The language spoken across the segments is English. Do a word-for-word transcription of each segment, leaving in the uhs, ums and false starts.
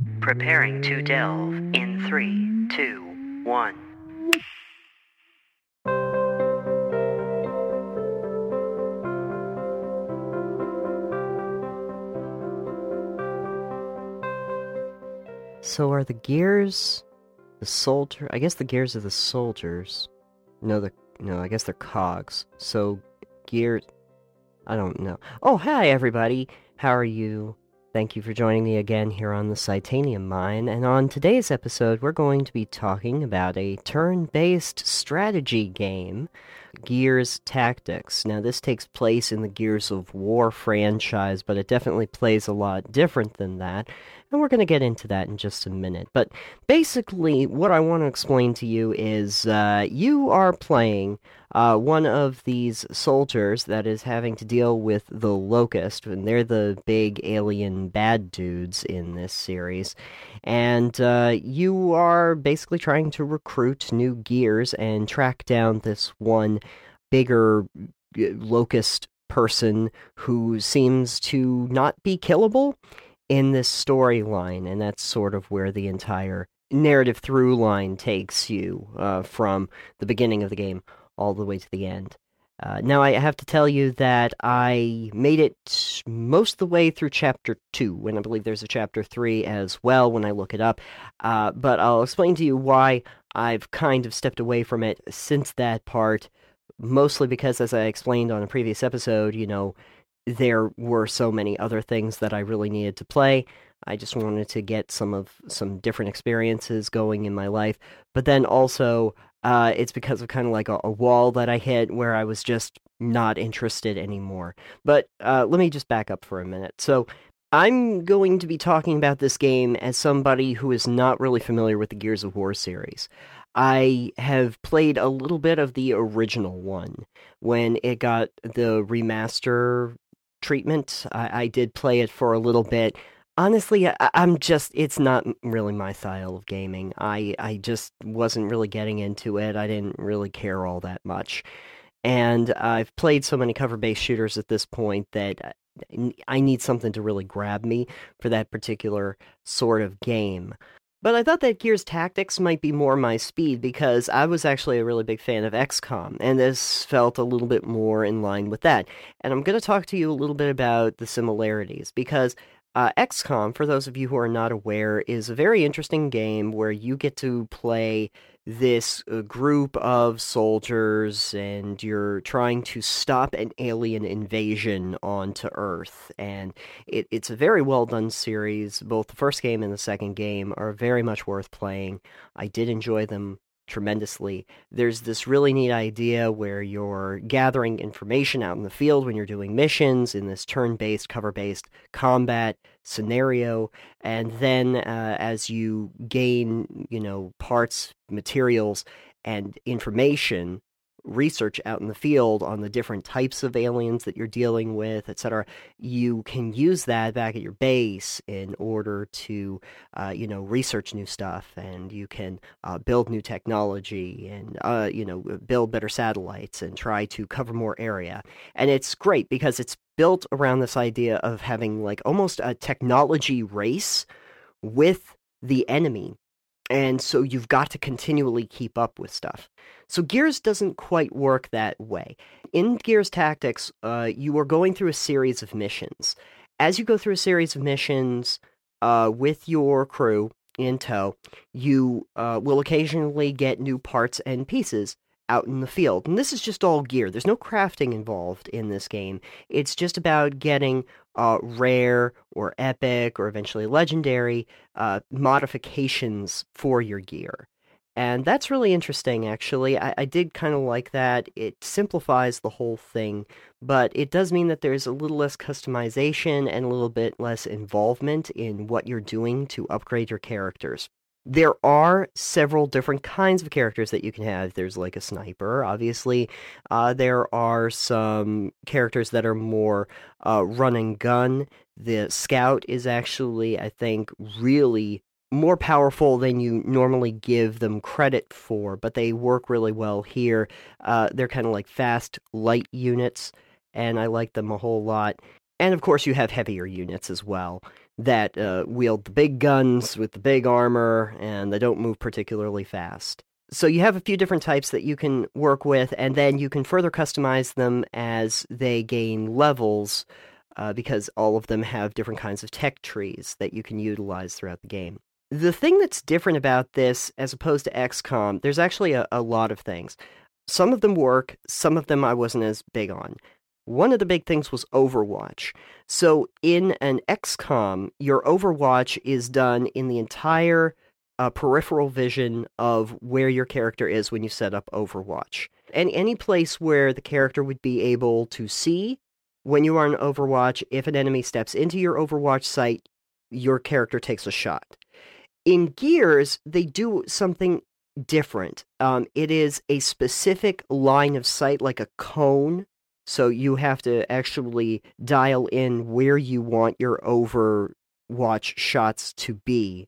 Preparing to delve in three, two, one. So are the gears the soldier? I guess the gears are the soldiers. No, the no. I guess they're cogs. So gears. I don't know. Oh, hi everybody. How are you? Thank you for joining me again here on the Titanium Mine. And on today's episode, we're going to be talking about a turn-based strategy game, Gears Tactics. Now, this takes place in the Gears of War franchise, but it definitely plays a lot different than that. And we're going to get into that in just a minute. But basically, what I want to explain to you is uh, you are playing uh, one of these soldiers that is having to deal with the Locust, and they're the big alien bad dudes in this series. And uh, you are basically trying to recruit new gears and track down this one bigger Locust person who seems to not be killable in this storyline, and that's sort of where the entire narrative through line takes you uh, from the beginning of the game all the way to the end. Uh, now, I have to tell you that I made it most of the way through Chapter two, and I believe there's a Chapter three as well when I look it up, uh, but I'll explain to you why I've kind of stepped away from it since that part, mostly because, as I explained on a previous episode, you know, there were so many other things that I really needed to play. I just wanted to get some of some different experiences going in my life, but then also uh, it's because of kind of like a, a wall that I hit where I was just not interested anymore. But uh, let me just back up for a minute. So I'm going to be talking about this game as somebody who is not really familiar with the Gears of War series. I have played a little bit of the original one when it got the remaster treatment. I, I did play it for a little bit. Honestly, I, I'm just, it's not really my style of gaming. I, I just wasn't really getting into it. I didn't really care all that much. And I've played so many cover-based shooters at this point that I need something to really grab me for that particular sort of game. But I thought that Gears Tactics might be more my speed because I was actually a really big fan of X COM, and this felt a little bit more in line with that. And I'm going to talk to you a little bit about the similarities because uh, X COM, for those of you who are not aware, is a very interesting game where you get to play this uh, group of soldiers and you're trying to stop an alien invasion onto Earth. And it, it's a very well done series. Both the first game and the second game are very much worth playing. I did enjoy them tremendously. There's this really neat idea where you're gathering information out in the field when you're doing missions in this turn-based, cover-based combat scenario, and then uh, as you gain, you know, parts, materials, and information, research out in the field on the different types of aliens that you're dealing with, et cetera, you can use that back at your base in order to, uh, you know, research new stuff, and you can uh, build new technology and, uh, you know, build better satellites and try to cover more area. And it's great because it's built around this idea of having like almost a technology race with the enemy. And so you've got to continually keep up with stuff. So Gears doesn't quite work that way. In Gears Tactics, uh, you are going through a series of missions. As you go through a series of missions uh, with your crew in tow, you uh, will occasionally get new parts and pieces out in the field. And this is just all gear. There's no crafting involved in this game. It's just about getting uh, rare or epic or eventually legendary uh, modifications for your gear. And that's really interesting, actually. I, I did kind of like that. It simplifies the whole thing, but it does mean that there's a little less customization and a little bit less involvement in what you're doing to upgrade your characters. There are several different kinds of characters that you can have. There's like a sniper, obviously. Uh, there are some characters that are more uh, run and gun. The scout is actually, I think, really more powerful than you normally give them credit for, but they work really well here. Uh, they're kind of like fast, light units, and I like them a whole lot. And of course, you have heavier units as well. that uh, wield the big guns with the big armor, and they don't move particularly fast. So you have a few different types that you can work with, and then you can further customize them as they gain levels, uh, because all of them have different kinds of tech trees that you can utilize throughout the game. The thing that's different about this, as opposed to X COM, there's actually a, a lot of things. Some of them work, some of them I wasn't as big on. One of the big things was Overwatch. So in an X COM, your Overwatch is done in the entire uh, peripheral vision of where your character is when you set up Overwatch. And any place where the character would be able to see when you are in Overwatch, if an enemy steps into your Overwatch site, your character takes a shot. In Gears, they do something different. Um, it is a specific line of sight, like a cone. So you have to actually dial in where you want your Overwatch shots to be.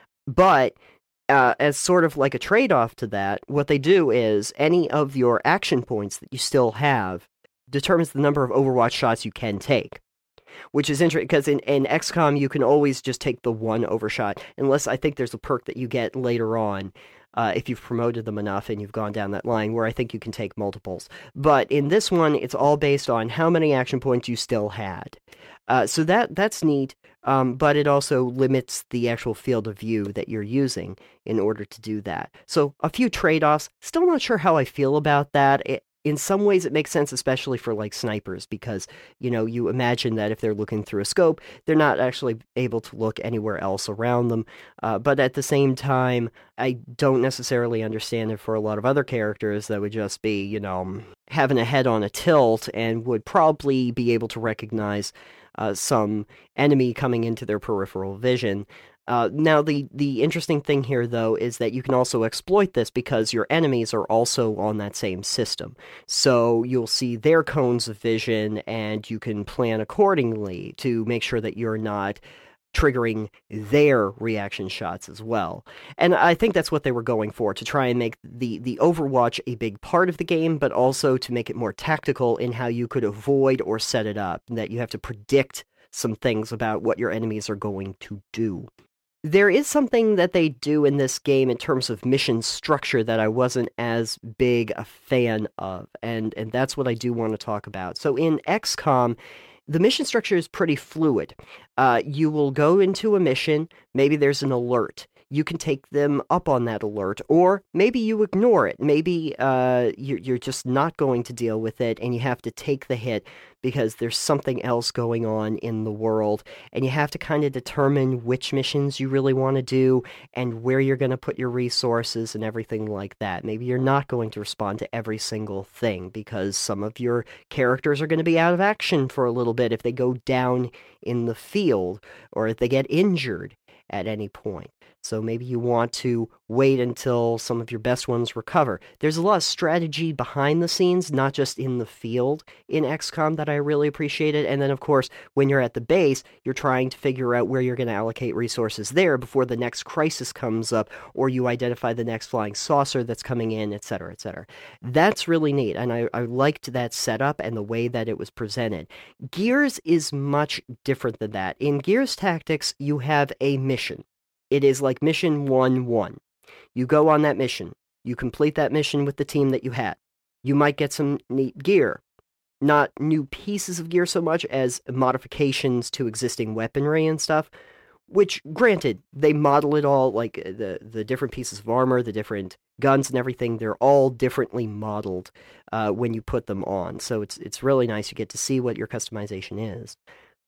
But uh, as sort of like a trade-off to that, what they do is any of your action points that you still have determines the number of Overwatch shots you can take. Which is interesting, because in, in X COM, you can always just take the one overshot, unless I think there's a perk that you get later on, uh, if you've promoted them enough and you've gone down that line, where I think you can take multiples. But in this one, it's all based on how many action points you still had. Uh, so that that's neat, um, but it also limits the actual field of view that you're using in order to do that. So a few trade-offs. Still not sure how I feel about that. It, In some ways, it makes sense, especially for, like, snipers, because, you know, you imagine that if they're looking through a scope, they're not actually able to look anywhere else around them. Uh, but at the same time, I don't necessarily understand it for a lot of other characters that would just be, you know, having a head on a tilt and would probably be able to recognize uh, some enemy coming into their peripheral vision. Uh, now, the, the interesting thing here, though, is that you can also exploit this because your enemies are also on that same system. So you'll see their cones of vision, and you can plan accordingly to make sure that you're not triggering their reaction shots as well. And I think that's what they were going for, to try and make the, the Overwatch a big part of the game, but also to make it more tactical in how you could avoid or set it up, that you have to predict some things about what your enemies are going to do. There is something that they do in this game in terms of mission structure that I wasn't as big a fan of, and, and that's what I do want to talk about. So in X COM, the mission structure is pretty fluid. Uh, you will go into a mission, maybe there's an alert. You can take them up on that alert, or maybe you ignore it. Maybe uh, you're, you're just not going to deal with it, and you have to take the hit because there's something else going on in the world, and you have to kind of determine which missions you really want to do and where you're going to put your resources and everything like that. Maybe you're not going to respond to every single thing because some of your characters are going to be out of action for a little bit if they go down in the field or if they get injured at any point. So maybe you want to wait until some of your best ones recover. There's a lot of strategy behind the scenes, not just in the field in X COM, that I really appreciated. And then, of course, when you're at the base, you're trying to figure out where you're going to allocate resources there before the next crisis comes up, or you identify the next flying saucer that's coming in, et cetera, et cetera. That's really neat, and I, I liked that setup and the way that it was presented. Gears is much different than that. In Gears Tactics, you have a mission. It is like mission one one. You go on that mission. You complete that mission with the team that you had. You might get some neat gear. Not new pieces of gear so much as modifications to existing weaponry and stuff, which, granted, they model it all, like the, the different pieces of armor, the different guns and everything, they're all differently modeled uh, when you put them on. So it's it's really nice. You get to see what your customization is.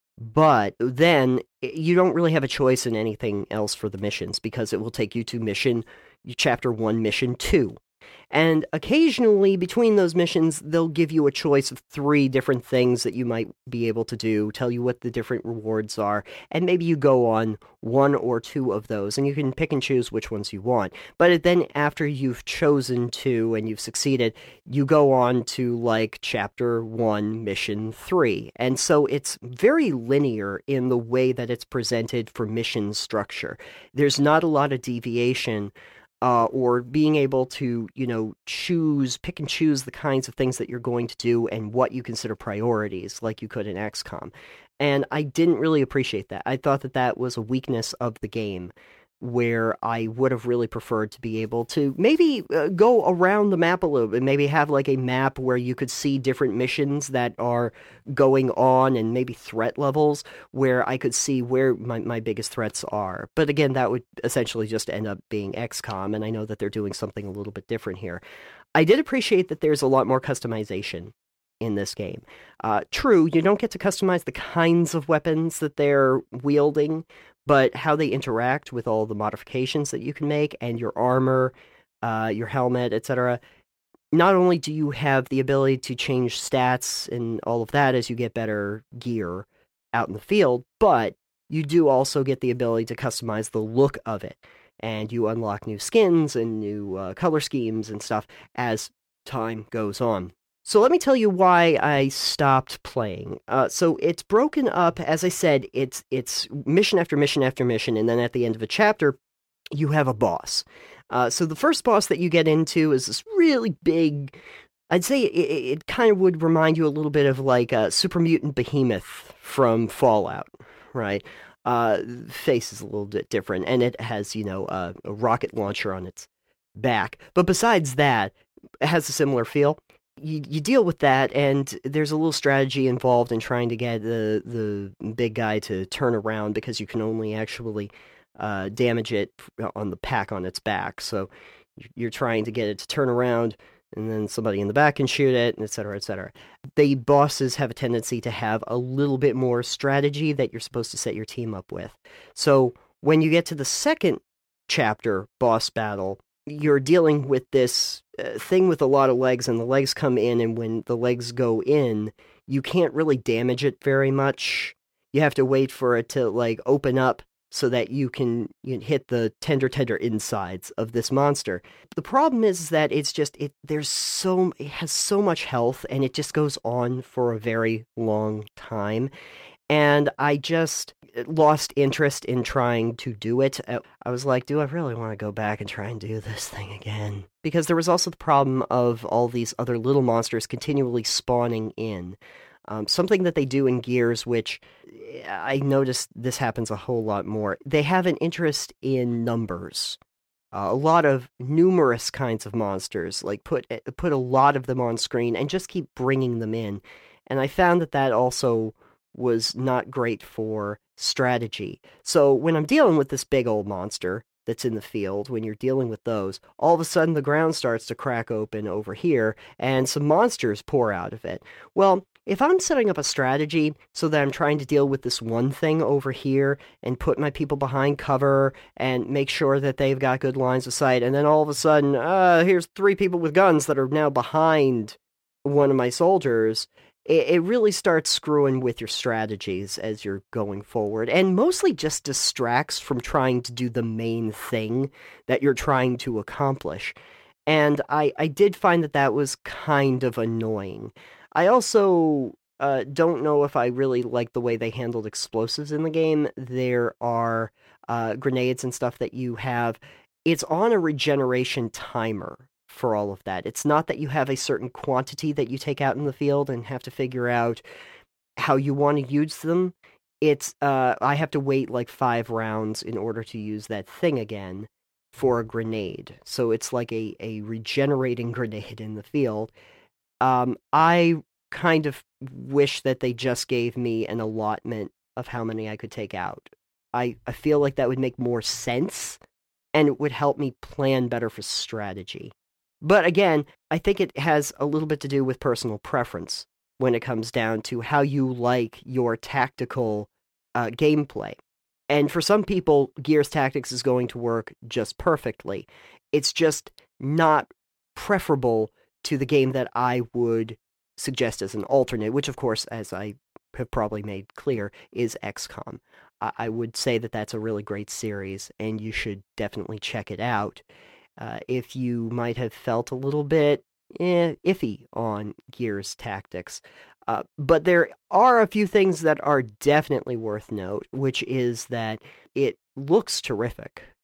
But then you don't really have a choice in anything else for the missions because it will take you to mission, chapter one, mission two. And occasionally between those missions, they'll give you a choice of three different things that you might be able to do, tell you what the different rewards are, and maybe you go on one or two of those, and you can pick and choose which ones you want. But then after you've chosen two and you've succeeded, you go on to, like, chapter one, mission three. And so it's very linear in the way that it's presented for mission structure. There's not a lot of deviation uh, or being able to, you know, choose, pick and choose the kinds of things that you're going to do and what you consider priorities, like you could in X COM. And I didn't really appreciate that. I thought that that was a weakness of the game, where I would have really preferred to be able to maybe uh, go around the map a little bit, maybe have like a map where you could see different missions that are going on and maybe threat levels where I could see where my, my biggest threats are. But again, that would essentially just end up being X COM, and I know that they're doing something a little bit different here. I did appreciate that there's a lot more customization in this game. Uh, true, you don't get to customize the kinds of weapons that they're wielding, but how they interact with all the modifications that you can make and your armor, uh, your helmet, et cetera. Not only do you have the ability to change stats and all of that as you get better gear out in the field, but you do also get the ability to customize the look of it. And you unlock new skins and new uh, color schemes and stuff as time goes on. So let me tell you why I stopped playing. Uh, so it's broken up, as I said, it's it's mission after mission after mission, and then at the end of a chapter, you have a boss. Uh, so the first boss that you get into is this really big, I'd say it, it kind of would remind you a little bit of like a Super Mutant Behemoth from Fallout, right? Uh, face is a little bit different, and it has, you know, uh, a rocket launcher on its back. But besides that, it has a similar feel. You, you deal with that, and there's a little strategy involved in trying to get the the big guy to turn around, because you can only actually uh, damage it on the pack on its back. So you're trying to get it to turn around, and then somebody in the back can shoot it, et cetera, et cetera. The bosses have a tendency to have a little bit more strategy that you're supposed to set your team up with. So when you get to the second chapter boss battle, you're dealing with this uh, thing with a lot of legs, and the legs come in, and when the legs go in, you can't really damage it very much. You have to wait for it to, like, open up so that you can, you can hit the tender, tender insides of this monster. The problem is that it's just, it there's so, it has so much health, and it just goes on for a very long time. And I just lost interest in trying to do it. I was like, do I really want to go back and try and do this thing again? Because there was also the problem of all these other little monsters continually spawning in. Um, something that they do in Gears, which I noticed this happens a whole lot more. They have an interest in numbers. Uh, a lot of numerous kinds of monsters, like put put a lot of them on screen and just keep bringing them in. And I found that that also was not great for strategy. So when I'm dealing with this big old monster that's in the field, when you're dealing with those, all of a sudden the ground starts to crack open over here, and some monsters pour out of it. Well, if I'm setting up a strategy so that I'm trying to deal with this one thing over here and put my people behind cover and make sure that they've got good lines of sight, and then all of a sudden, uh, here's three people with guns that are now behind one of my soldiers, it really starts screwing with your strategies as you're going forward, and mostly just distracts from trying to do the main thing that you're trying to accomplish. And I, I did find that that was kind of annoying. I also uh, don't know if I really like the way they handled explosives in the game. There are uh, grenades and stuff that you have. It's on a regeneration timer for all of that. It's not that you have a certain quantity that you take out in the field and have to figure out how you want to use them. It's, uh, I have to wait like five rounds in order to use that thing again for a grenade. So it's like a, a regenerating grenade in the field. Um, I kind of wish that they just gave me an allotment of how many I could take out. I, I feel like that would make more sense, and it would help me plan better for strategy. But again, I think it has a little bit to do with personal preference when it comes down to how you like your tactical uh, gameplay. And for some people, Gears Tactics is going to work just perfectly. It's just not preferable to the game that I would suggest as an alternate, which of course, as I have probably made clear, is X COM. I would say that that's a really great series, and you should definitely check it out. Uh, if you might have felt a little bit eh, iffy on Gears Tactics. Uh, but there are a few things that are definitely worth note, which is that it looks terrific.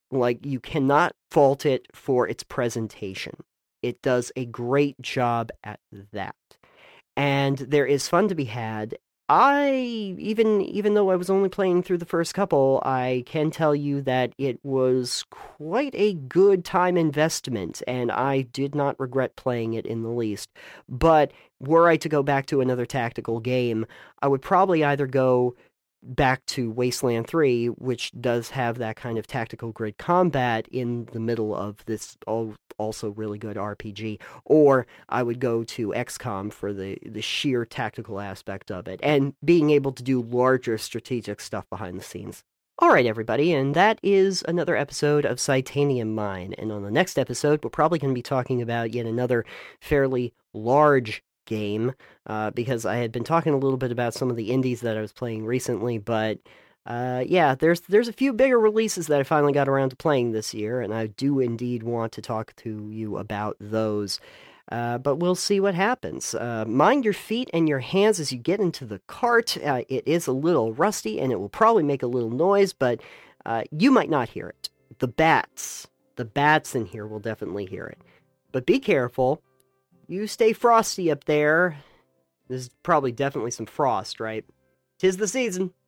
Like, you cannot fault it for its presentation. It does a great job at that. And there is fun to be had. I, even even though I was only playing through the first couple, I can tell you that it was quite a good time investment, and I did not regret playing it in the least. But were I to go back to another tactical game, I would probably either go back to Wasteland three, which does have that kind of tactical grid combat in the middle of this also really good R P G, or I would go to X COM for the, the sheer tactical aspect of it, and being able to do larger strategic stuff behind the scenes. Alright, everybody, and that is another episode of Titanium Mine, and on the next episode, we're probably going to be talking about yet another fairly large game, uh, because I had been talking a little bit about some of the indies that I was playing recently, but uh, yeah, there's there's a few bigger releases that I finally got around to playing this year, and I do indeed want to talk to you about those. Uh, but we'll see what happens. Uh, mind your feet and your hands as you get into the cart. Uh, it is a little rusty, and it will probably make a little noise, but uh, you might not hear it. The bats, the bats in here will definitely hear it. But be careful. You stay frosty up there. There's probably definitely some frost, right? 'Tis the season.